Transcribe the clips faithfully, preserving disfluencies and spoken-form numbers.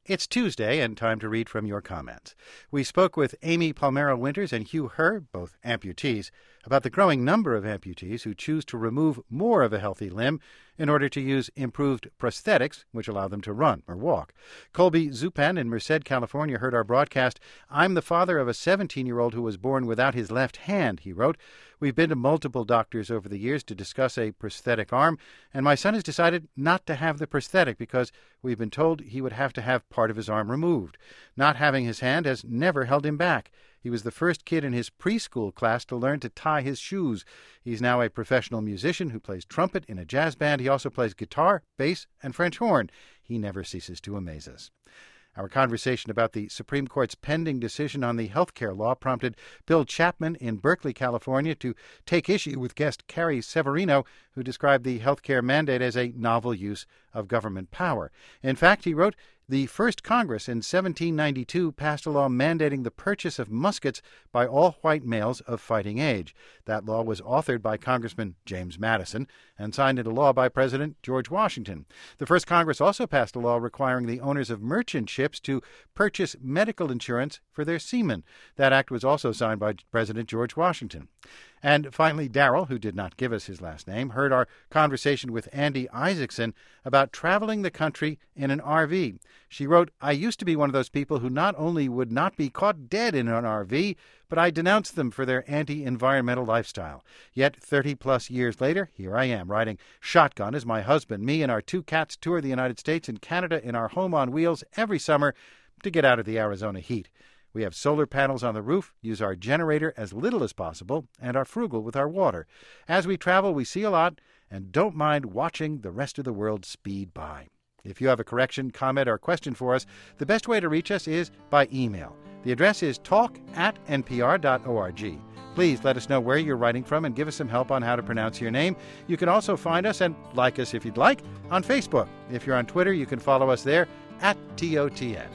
It's Tuesday and time to read from your comments. We spoke with Amy Palmero Winters and Hugh Herr, both amputees, about the growing number of amputees who choose to remove more of a healthy limb in order to use improved prosthetics, which allow them to run or walk. Colby Zupan in Merced, California, heard our broadcast. I'm the father of a seventeen-year-old who was born without his left hand, he wrote. We've been to multiple doctors over the years to discuss a prosthetic arm, and my son has decided not to have the prosthetic because we've been told he would have to have part of his arm removed. Not having his hand has never held him back. He was the first kid in his preschool class to learn to tie his shoes. He's now a professional musician who plays trumpet in a jazz band. He also plays guitar, bass, and French horn. He never ceases to amaze us. Our conversation about the Supreme Court's pending decision on the health care law prompted Bill Chapman in Berkeley, California, to take issue with guest Carrie Severino, who described the health care mandate as a novel use of government power. In fact, he wrote, the first Congress in seventeen ninety-two passed a law mandating the purchase of muskets by all white males of fighting age. That law was authored by Congressman James Madison and signed into law by President George Washington. The first Congress also passed a law requiring the owners of merchant ships to purchase medical insurance for their seamen. That act was also signed by President George Washington. And finally, Darrell, who did not give us his last name, heard our conversation with Andy Isaacson about traveling the country in an R V. She wrote, I used to be one of those people who not only would not be caught dead in an R V, but I denounced them for their anti-environmental lifestyle. Yet thirty-plus years later, here I am, riding shotgun as my husband, me, and our two cats tour the United States and Canada in our home on wheels every summer to get out of the Arizona heat. We have solar panels on the roof, use our generator as little as possible, and are frugal with our water. As we travel, we see a lot and don't mind watching the rest of the world speed by. If you have a correction, comment, or question for us, the best way to reach us is by email. The address is talk at n p r dot org. Please let us know where you're writing from and give us some help on how to pronounce your name. You can also find us and like us if you'd like on Facebook. If you're on Twitter, you can follow us there at T O T N.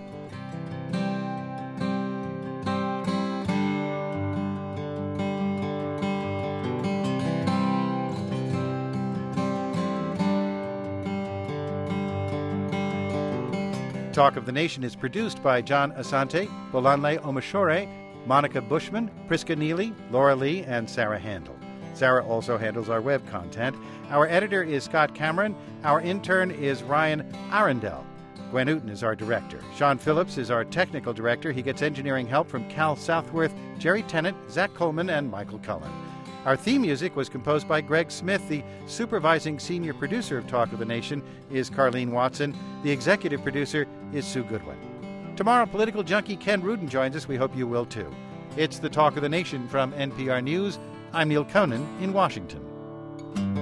Talk of the Nation is produced by John Asante, Bolanle Omashore, Monica Bushman, Priska Neely, Laura Lee, and Sarah Handel. Sarah also handles our web content. Our editor is Scott Cameron. Our intern is Ryan Arundel. Gwen Newton is our director. Sean Phillips is our technical director. He gets engineering help from Cal Southworth, Jerry Tennant, Zach Coleman, and Michael Cullen. Our theme music was composed by Greg Smith. The supervising senior producer of Talk of the Nation is Carlene Watson. The executive producer is Sue Goodwin. Tomorrow, political junkie Ken Rudin joins us. We hope you will, too. It's the Talk of the Nation from N P R News. I'm Neil Conan in Washington.